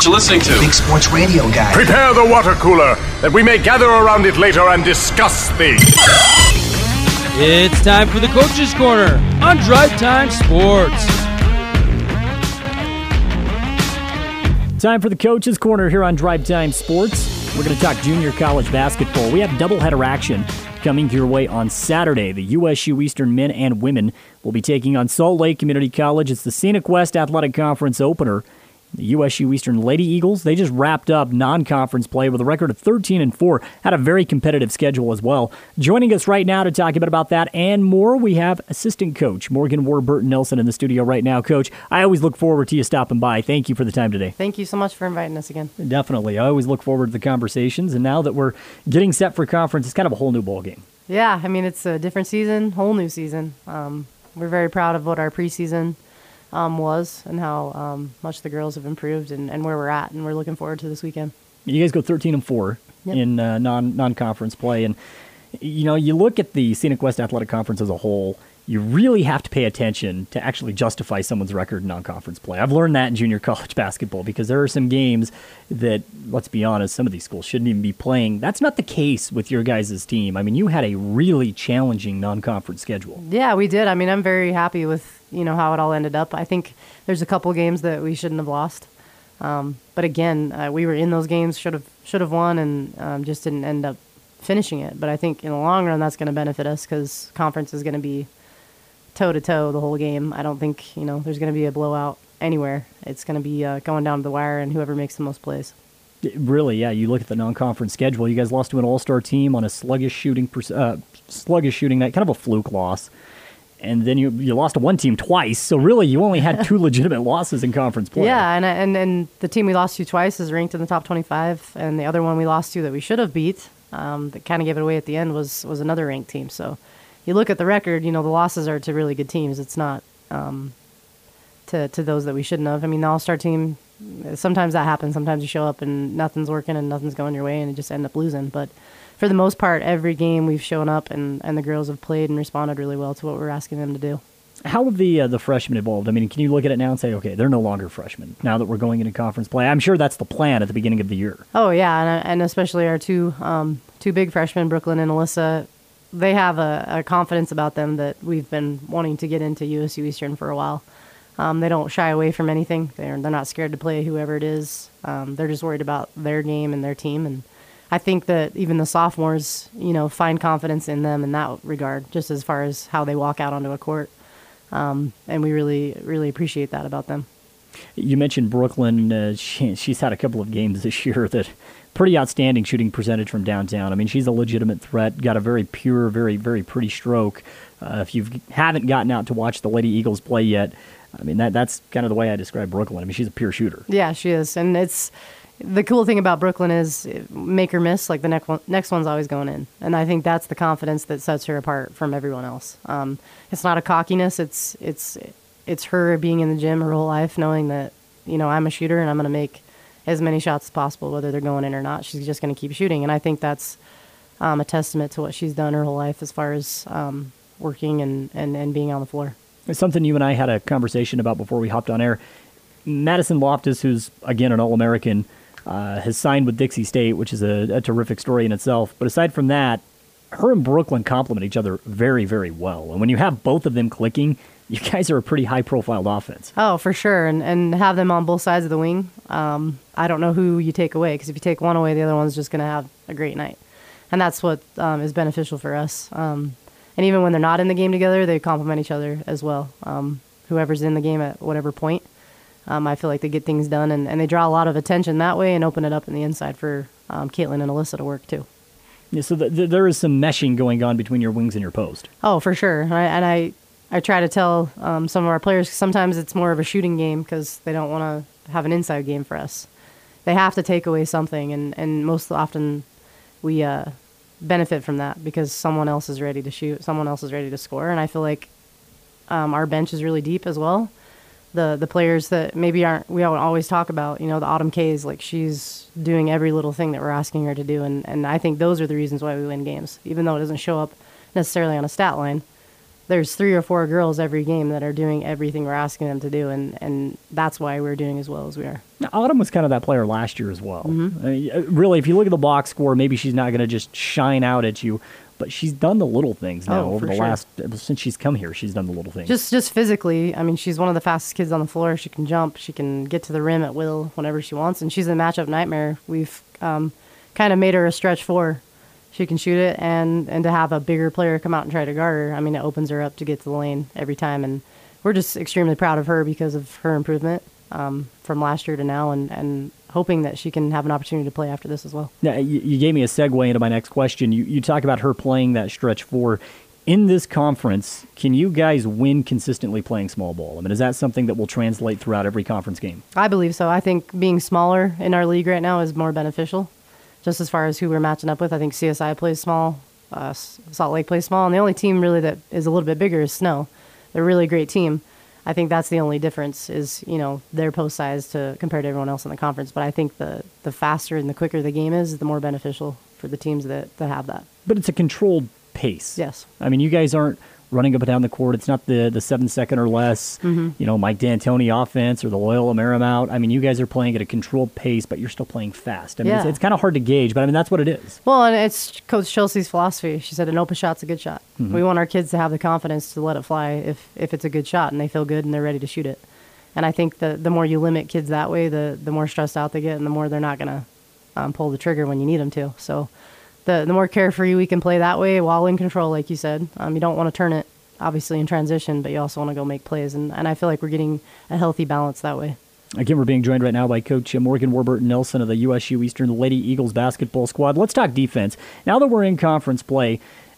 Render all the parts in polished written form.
what you're listening to. Big Sports Radio Guy. Prepare the water cooler, that we may gather around it later and discuss things. It's time for the Coach's Corner on Drive Time Sports. Time for the Coach's Corner here on Drive Time Sports. We're going to talk junior college basketball. We have doubleheader action coming your way on Saturday. The USU Eastern men and women will be taking on Salt Lake Community College. It's the Scenic West Athletic Conference opener. The USU Eastern Lady Eagles, they just wrapped up non-conference play with a record of 13-4. Had a very competitive schedule as well. Joining us right now to talk a bit about that and more, we have assistant coach Morgan Warburton-Nelson in the studio right now. Coach, I always look forward to you stopping by. Thank you for the time today. Thank you so much for inviting us again. Definitely. I always look forward to the conversations, and now that we're getting set for conference, it's kind of a whole new ballgame. Yeah, I mean, it's a different season, whole new season. We're very proud of what our preseason was and how much the girls have improved and where we're at, and we're looking forward to this weekend. You guys go 13-4 in non-conference play, and you look at the Scenic West Athletic Conference as a whole. You really have to pay attention to actually justify someone's record in non-conference play. I've learned that in junior college basketball because there are some games that, let's be honest, some of these schools shouldn't even be playing. That's not the case with your guys' team. I mean, you had a really challenging non-conference schedule. Yeah, we did. I mean, I'm very happy with how it all ended up. I think there's a couple games that we shouldn't have lost, but again, we were in those games, should have won, and just didn't end up finishing it. But I think in the long run, that's going to benefit us because conference is going to be toe-to-toe the whole game. I don't think, there's going to be a blowout anywhere. It's going to be going down to the wire and whoever makes the most plays. Really, yeah. You look at the non-conference schedule. You guys lost to an all-star team on a sluggish shooting night, kind of a fluke loss. And then you lost to one team twice. So really, you only had two legitimate losses in conference play. Yeah, and the team we lost to twice is ranked in the top 25. And the other one we lost to that we should have beat, that kind of gave it away at the end, was another ranked team. So you look at the record, the losses are to really good teams. It's not to those that we shouldn't have. I mean, the all-star team, sometimes that happens. Sometimes you show up and nothing's working and nothing's going your way and you just end up losing. But for the most part, every game we've shown up and the girls have played and responded really well to what we're asking them to do. How have the freshmen evolved? I mean, can you look at it now and say, okay, they're no longer freshmen now that we're going into conference play? I'm sure that's the plan at the beginning of the year. Oh, yeah, and especially our two big freshmen, Brooklyn and Alyssa. They have a confidence about them that we've been wanting to get into USU Eastern for a while. They don't shy away from anything. They're not scared to play whoever it is. They're just worried about their game and their team. And I think that even the sophomores, find confidence in them in that regard, just as far as how they walk out onto a court. And we really, really appreciate that about them. You mentioned Brooklyn. She's had a couple of games this year that pretty outstanding shooting percentage from downtown. I mean, she's a legitimate threat, got a very pure, very, very pretty stroke. If you haven't gotten out to watch the Lady Eagles play yet, I mean, that's kind of the way I describe Brooklyn. I mean, she's a pure shooter. Yeah, she is. And the cool thing about Brooklyn is make her miss, like the next one's always going in. And I think that's the confidence that sets her apart from everyone else. It's not a cockiness. It's her being in the gym her whole life, knowing that, I'm a shooter and I'm going to make as many shots as possible, whether they're going in or not. She's just going to keep shooting. And I think that's a testament to what she's done her whole life as far as working and being on the floor. It's something you and I had a conversation about before we hopped on air. Madison Loftus, who's, again, an All-American, has signed with Dixie State, which is a terrific story in itself. But aside from that, her and Brooklyn complement each other very, very well. And when you have both of them clicking, you guys are a pretty high-profile offense. Oh, for sure. And have them on both sides of the wing. I don't know who you take away, because if you take one away, the other one's just going to have a great night. And that's what is beneficial for us. And even when they're not in the game together, they complement each other as well. Whoever's in the game at whatever point, I feel like they get things done, and they draw a lot of attention that way and open it up in the inside for Caitlin and Alyssa to work too. Yeah, so there is some meshing going on between your wings and your post. Oh, for sure. I try to tell some of our players sometimes it's more of a shooting game because they don't want to have an inside game for us. They have to take away something, and most often we benefit from that because someone else is ready to shoot, someone else is ready to score, and I feel like our bench is really deep as well. The players that maybe we don't always talk about, the Autumn K's, like she's doing every little thing that we're asking her to do, and I think those are the reasons why we win games, even though it doesn't show up necessarily on a stat line. there's 3 or 4 girls every game that are doing everything we're asking them to do, and that's why we're doing as well as we are. Now, Autumn was kind of that player last year as well. I mean, really, if you look at the box score, maybe she's not going to just shine out at you, but she's done the little things now over the last, since she's come here, she's done the little things. Just physically, I mean, she's one of the fastest kids on the floor. She can jump. She can get to the rim at will whenever she wants, and she's a matchup nightmare. We've kind of made her a stretch 4. She can shoot it, and to have a bigger player come out and try to guard her, I mean, it opens her up to get to the lane every time, and we're just extremely proud of her because of her improvement from last year to now, and hoping that she can have an opportunity to play after this as well. Now, you gave me a segue into my next question. You talk about her playing that stretch 4. In this conference, can you guys win consistently playing small ball? I mean, is that something that will translate throughout every conference game? I believe so. I think being smaller in our league right now is more beneficial. Just as far as who we're matching up with, I think CSI plays small, Salt Lake plays small, and the only team really that is a little bit bigger is Snow. They're a really great team. I think that's the only difference is, their post size compared to everyone else in the conference. But I think the faster and the quicker the game is, the more beneficial for the teams that have that. But it's a controlled pace. Yes. I mean, you guys aren't running up and down the court. It's not the 7-second or less, Mike D'Antoni offense or the Loyola Marymount. I mean, you guys are playing at a controlled pace, but you're still playing fast. I mean, it's kind of hard to gauge, but I mean, that's what it is. Well, and it's Coach Chelsea's philosophy. She said an open shot's a good shot. We want our kids to have the confidence to let it fly if it's a good shot and they feel good and they're ready to shoot it. And I think the more you limit kids that way, the more stressed out they get and the more they're not going to pull the trigger when you need them to. So the more carefree we can play that way while in control, like you said. You don't want to turn it, obviously, in transition, but you also want to go make plays. And I feel like we're getting a healthy balance that way. Again, we're being joined right now by Coach Morgan Warburton-Nelson of the USU Eastern Lady Eagles basketball squad. Let's talk defense. Now that we're in conference play,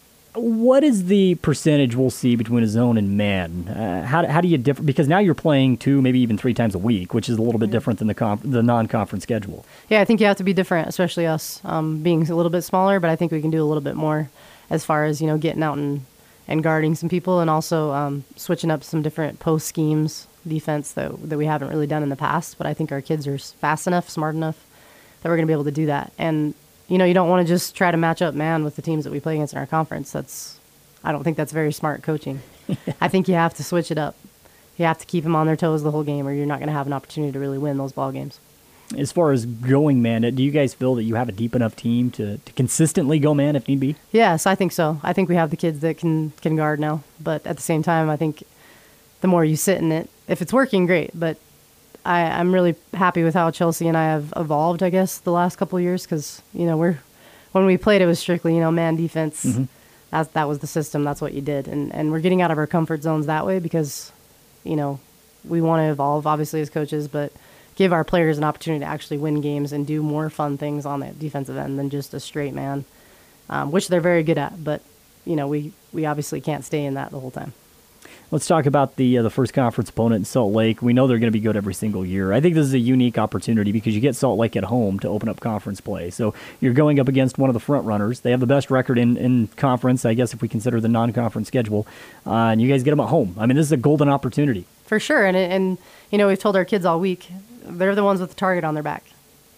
what is the percentage we'll see between a zone and man? How do you differ? Because now you're playing 2, maybe even 3 times a week, which is a little bit different than the non-conference schedule. Yeah, I think you have to be different, especially us being a little bit smaller, but I think we can do a little bit more as far as, getting out and guarding some people and also switching up some different post schemes, defense that we haven't really done in the past. But I think our kids are fast enough, smart enough that we're going to be able to do that. And you don't want to just try to match up man with the teams that we play against in our conference. I don't think that's very smart coaching. I think you have to switch it up. You have to keep them on their toes the whole game or you're not going to have an opportunity to really win those ball games. As far as going man, do you guys feel that you have a deep enough team to consistently go man if need be? Yes, I think so. I think we have the kids that can guard now. But at the same time, I think the more you sit in it, if it's working, great. But I'm really happy with how Chelsea and I have evolved, I guess, the last couple of years because, when we played, it was strictly, man defense. That was the system. That's what you did. And we're getting out of our comfort zones that way because, we want to evolve, obviously, as coaches, but give our players an opportunity to actually win games and do more fun things on the defensive end than just a straight man, which they're very good at. But, we obviously can't stay in that the whole time. Let's talk about the first conference opponent in Salt Lake. We know they're going to be good every single year. I think this is a unique opportunity because you get Salt Lake at home to open up conference play. So you're going up against one of the front runners. They have the best record in conference, I guess, if we consider the non-conference schedule. And you guys get them at home. I mean, this is a golden opportunity. For sure. And we've told our kids all week, they're the ones with the target on their back.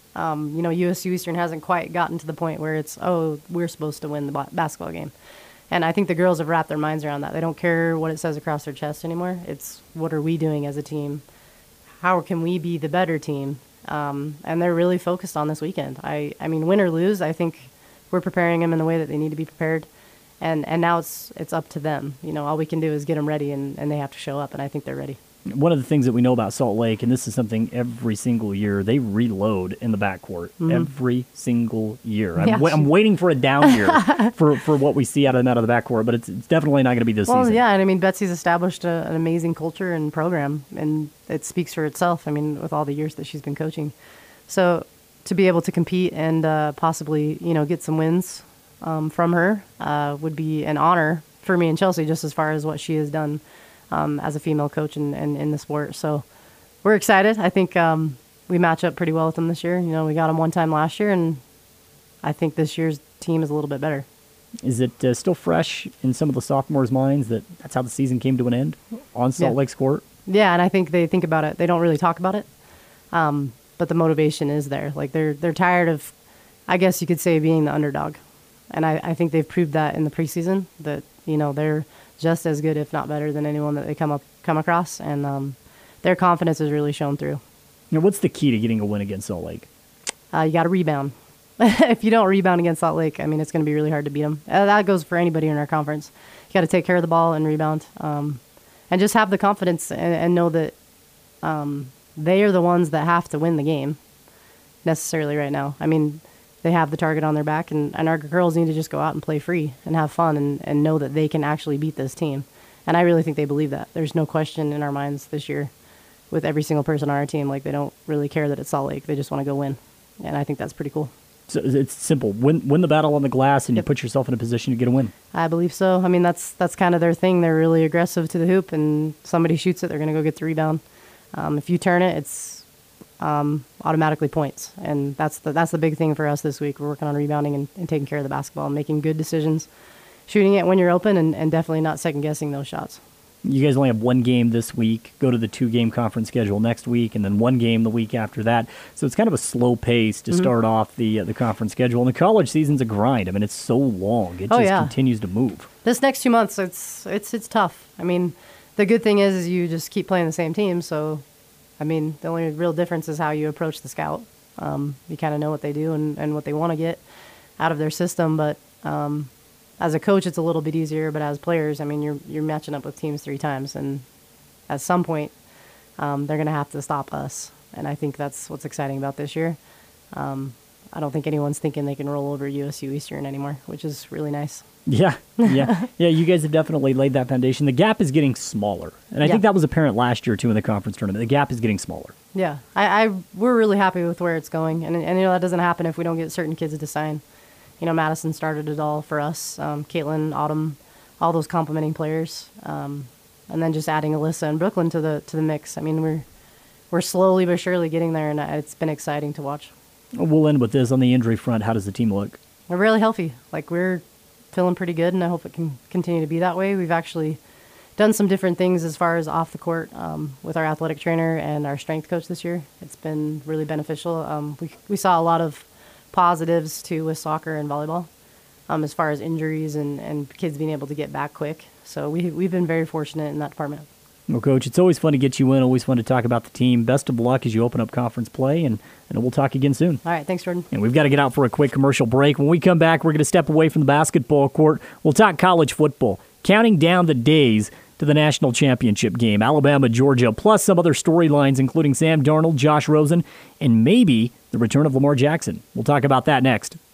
USU Eastern hasn't quite gotten to the point where it's, we're supposed to win the basketball game. And I think the girls have wrapped their minds around that. They don't care what it says across their chest anymore. It's what are we doing as a team? How can we be the better team? And they're really focused on this weekend. I mean, win or lose, I think we're preparing them in the way that they need to be prepared. And now it's up to them. All we can do is get them ready, and they have to show up, and I think they're ready. One of the things that we know about Salt Lake, and this is something every single year, they reload in the backcourt every single year. I'm waiting for a down year for what we see out of the backcourt, but it's definitely not going to be this season. Well, yeah, and I mean, Betsy's established an amazing culture and program, and it speaks for itself, I mean, with all the years that she's been coaching. So to be able to compete and possibly, get some wins from her would be an honor for me and Chelsea, just as far as what she has done as a female coach and in the sport. So we're excited. I think we match up pretty well with them this year. We got them one time last year, and I think this year's team is a little bit better. Is it still fresh in some of the sophomores' minds that's how the season came to an end on Salt Lake's court? Yeah, and I think they think about it. They don't really talk about it, but the motivation is there. Like they're tired of, I guess you could say, being the underdog. And I think they've proved that in the preseason that, they're just as good, if not better, than anyone that they come across, and their confidence has really shown through. Now, what's the key to getting a win against Salt Lake? You got to rebound. If you don't rebound against Salt Lake, I mean, it's going to be really hard to beat them. That goes for anybody in our conference. You got to take care of the ball and rebound, and just have the confidence and know that they are the ones that have to win the game necessarily right now. I mean, they have the target on their back, and our girls need to just go out and play free and have fun and know that they can actually beat this team. And I really think they believe that. There's no question in our minds this year with every single person on our team. Like, they don't really care that it's Salt Lake. They just want to go win. And I think that's pretty cool. So it's simple. Win the battle on the glass, and you put yourself in a position to get a win. I believe so. I mean, that's kind of their thing. They're really aggressive to the hoop, and somebody shoots it, they're going to go get the rebound. If you turn it, it's automatically points. And that's the big thing for us this week. We're working on rebounding and taking care of the basketball and making good decisions, shooting it when you're open, and definitely not second-guessing those shots. You guys only have one game this week, go to the 2-game conference schedule next week, and then one game the week after that. So it's kind of a slow pace to start off the conference schedule. And the college season's a grind. I mean, it's so long. It just continues to move. This next 2 months, it's tough. I mean, the good thing is you just keep playing the same team. So, I mean, the only real difference is how you approach the scout. You kind of know what they do and what they want to get out of their system. But as a coach, it's a little bit easier, but as players, I mean, you're matching up with teams 3 times, and at some point, they're going to have to stop us, and I think that's what's exciting about this year. I don't think anyone's thinking they can roll over USU Eastern anymore, which is really nice. Yeah. You guys have definitely laid that foundation. The gap is getting smaller, and I think that was apparent last year too in the conference tournament. The gap is getting smaller. Yeah, we're really happy with where it's going, and that doesn't happen if we don't get certain kids to sign. Madison started it all for us. Caitlin, Autumn, all those complimenting players, and then just adding Alyssa and Brooklyn to the mix. I mean, we're slowly but surely getting there, and it's been exciting to watch. We'll end with this on the injury front. How does the team look? We're really healthy. Like, we're feeling pretty good, and I hope it can continue to be that way. We've actually done some different things as far as off the court with our athletic trainer and our strength coach this year. It's been really beneficial. We saw a lot of positives too with soccer and volleyball as far as injuries and kids being able to get back quick. So we've been very fortunate in that department. Well, Coach, it's always fun to get you in, always fun to talk about the team. Best of luck as you open up conference play, and we'll talk again soon. All right, thanks, Jordan. And we've got to get out for a quick commercial break. When we come back, we're going to step away from the basketball court. We'll talk college football, counting down the days to the national championship game, Alabama, Georgia, plus some other storylines, including Sam Darnold, Josh Rosen, and maybe the return of Lamar Jackson. We'll talk about that next.